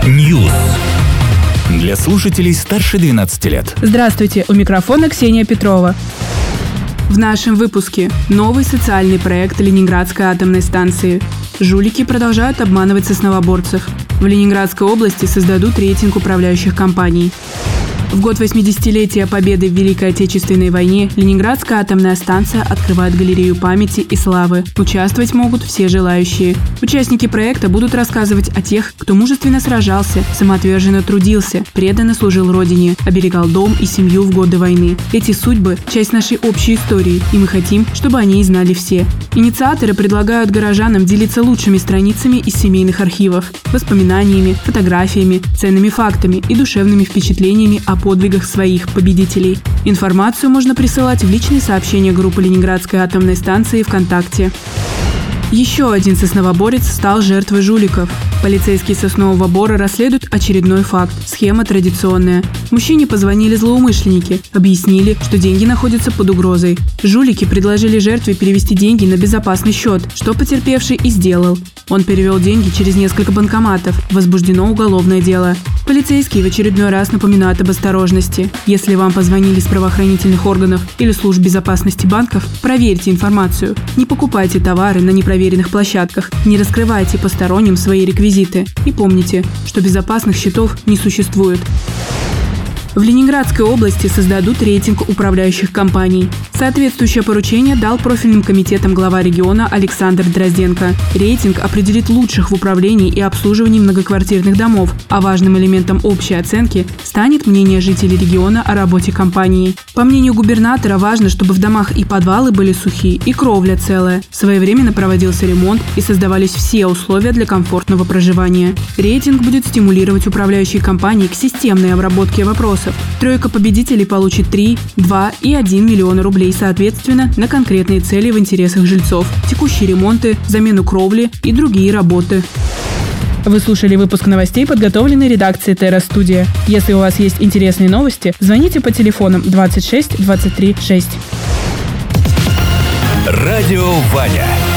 News. Для слушателей старше 12 лет. Здравствуйте, у микрофона Ксения Петрова. В нашем выпуске новый социальный проект Ленинградской атомной станции. Жулики продолжают обманывать сосновоборцев. В Ленинградской области создадут рейтинг управляющих компаний. В год 80-летия Победы в Великой Отечественной войне Ленинградская атомная станция открывает галерею памяти и славы. Участвовать могут все желающие. Участники проекта будут рассказывать о тех, кто мужественно сражался, самоотверженно трудился, преданно служил Родине, оберегал дом и семью в годы войны. Эти судьбы – часть нашей общей истории, и мы хотим, чтобы о ней знали все. Инициаторы предлагают горожанам делиться лучшими страницами из семейных архивов, воспоминаниями, фотографиями, ценными фактами и душевными впечатлениями о подвигах своих победителей. Информацию можно присылать в личные сообщения группы Ленинградской атомной станции ВКонтакте. Еще один сосновоборец стал жертвой жуликов. Полицейские Соснового Бора расследуют очередной факт. Схема традиционная. Мужчине позвонили злоумышленники, объяснили, что деньги находятся под угрозой. Жулики предложили жертве перевести деньги на безопасный счет, что потерпевший и сделал. Он перевел деньги через несколько банкоматов. Возбуждено уголовное дело. Полицейские в очередной раз напоминают об осторожности. Если вам позвонили с правоохранительных органов или служб безопасности банков, проверьте информацию. Не покупайте товары на непроверенных площадках. Не раскрывайте посторонним свои реквизиты. И помните, что безопасных счетов не существует. В Ленинградской области создадут рейтинг управляющих компаний. Соответствующее поручение дал профильным комитетам глава региона Александр Дрозденко. Рейтинг определит лучших в управлении и обслуживании многоквартирных домов, а важным элементом общей оценки станет мнение жителей региона о работе компании. По мнению губернатора, важно, чтобы в домах и подвалы были сухие, и кровля целая. Своевременно проводился ремонт и создавались все условия для комфортного проживания. Рейтинг будет стимулировать управляющие компании к системной обработке вопросов. Тройка победителей получит 3, 2 и 1 миллиона рублей, соответственно, на конкретные цели в интересах жильцов, текущие ремонты, замену кровли и другие работы. Вы слушали выпуск новостей, подготовленный редакцией Терра Студия. Если у вас есть интересные новости, звоните по телефонам 26 23 6. Радио Ваня.